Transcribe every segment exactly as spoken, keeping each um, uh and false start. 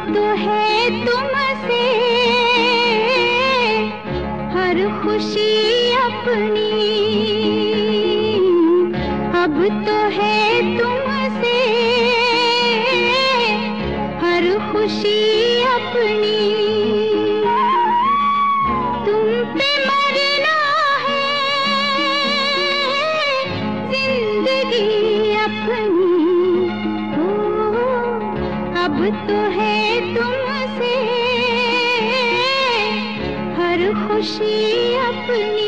तो है तुमसे हर खुशी अपनी, अब तो है तुमसे हर खुशी अपनी। तुम पे मरना है जिंदगी अपनी, अब तो है तुमसे हर खुशी अपनी।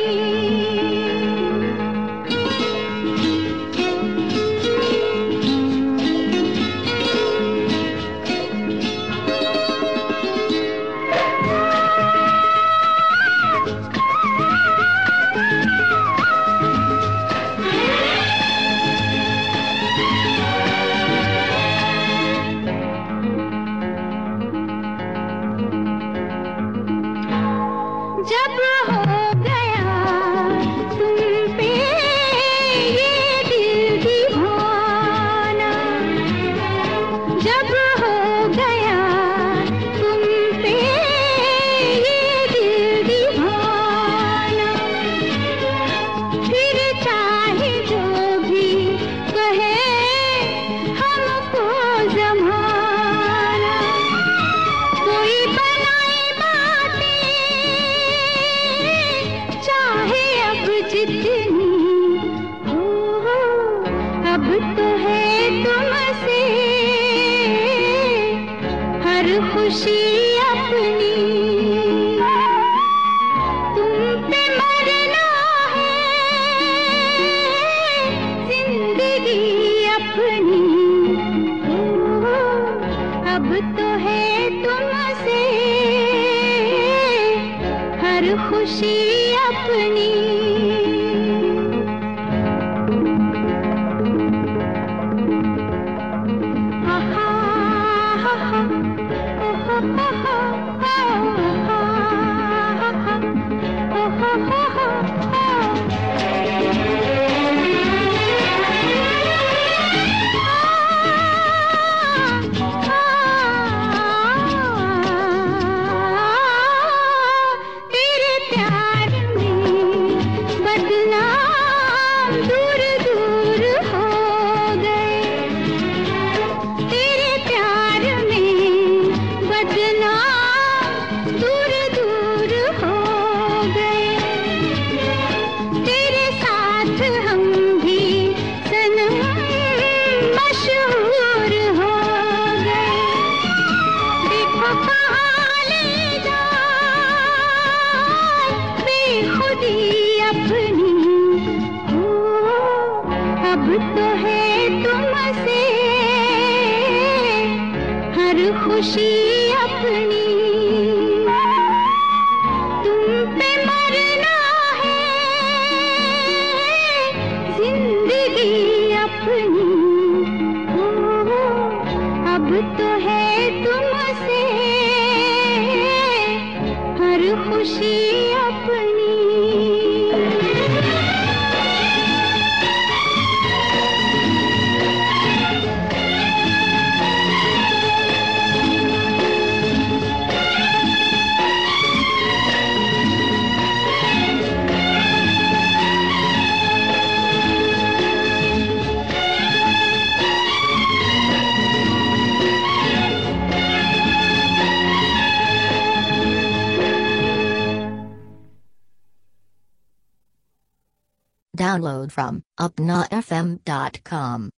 जब हो गया तुम पे ये दिल दीवाना, जब हो गया तुम पे ये दिल दीवाना, फिर चाहे जो भी कहे हमको जमाना, कोई बनाए बातें चाहे अब जितनी हो, अब तो है तुमसे हर खुशी अपनी। तुम पे मरना है जिंदगी अपनी, हो, अब तो है तुमसे हर खुशी अपनी। आहा, आहा, ओहो, ओहो, आहा, ओहो, ओहो, तेरे प्यार में बदनाम दूर दूर हो गए, तेरे प्यार में बदनाम दूर दूर हो गए, तेरे साथ हम भी सनम मशहूर हो गए। देखो कहाँ ले जाए बेखुदी अपनी, हो, अब तो है तुमसे हर खुशी अपनी। तुम पे मरना है जिंदगी अपनी, हो, अब तो है तुमसे हर खुशी अपनी। Download from upna f m dot com.